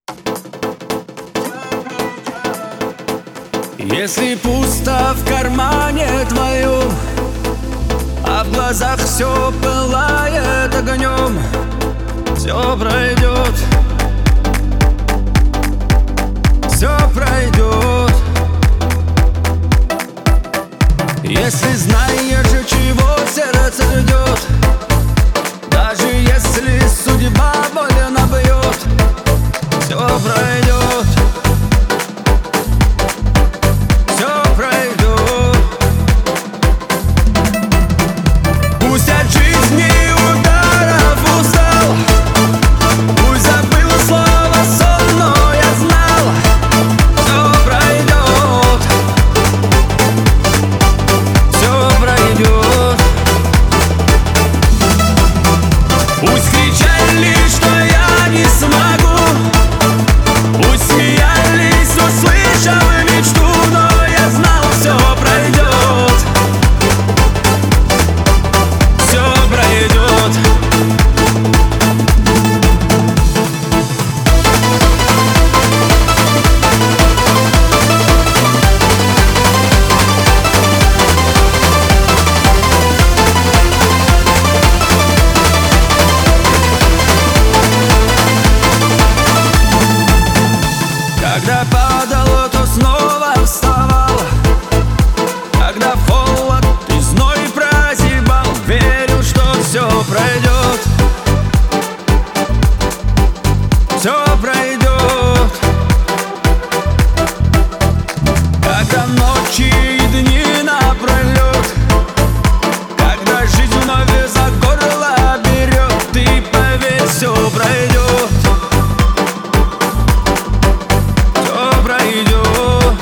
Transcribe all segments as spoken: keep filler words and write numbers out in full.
Если пусто в кармане твоем, а в глазах все пылает огнем, все пройдет, все пройдет. Если знаешь, чего сердце ждет, даже если судьба больно бьет, все пройдет, все пройдет. Пусть от жизни ударов устал, пусть забыл слово сон, но я знал, все пройдет, все пройдет. Пусть кричали, что я не смогу, пусть смеялись, услышав мечту, но я знал, все пройдет, все пройдет. Когда падал, то снова вставал, когда холод и зной прозябал, верю, что все пройдет, все пройдет. Когда ночи и дни напролет, когда жизнь вновь за горло берет, ты поверь, все пройдет, пройдет.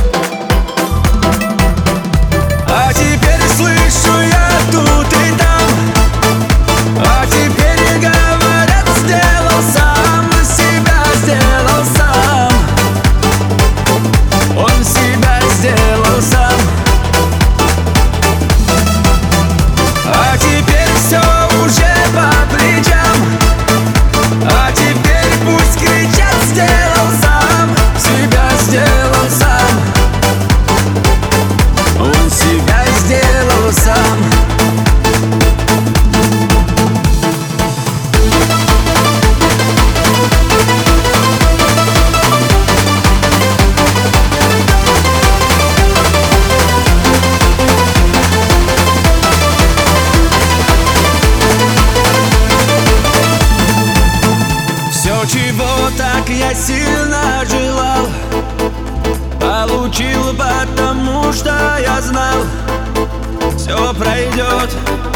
А теперь слышу я тут и там, а теперь говорят, сделал сам, себя сделал сам, он себя сделал сам. А теперь все уже по плечам, а теперь пусть кричат, сделал сам, себя сделал сам, он себя сделал сам. Все, чего так я сильно желал, получил, потому что я знал, все пройдет,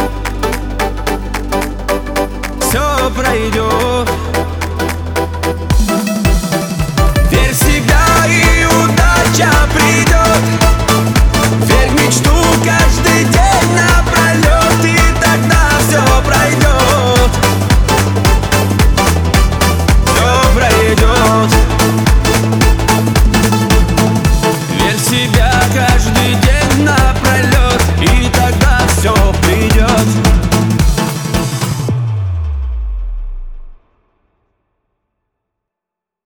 все пройдет. Верь в себя, и удача придет.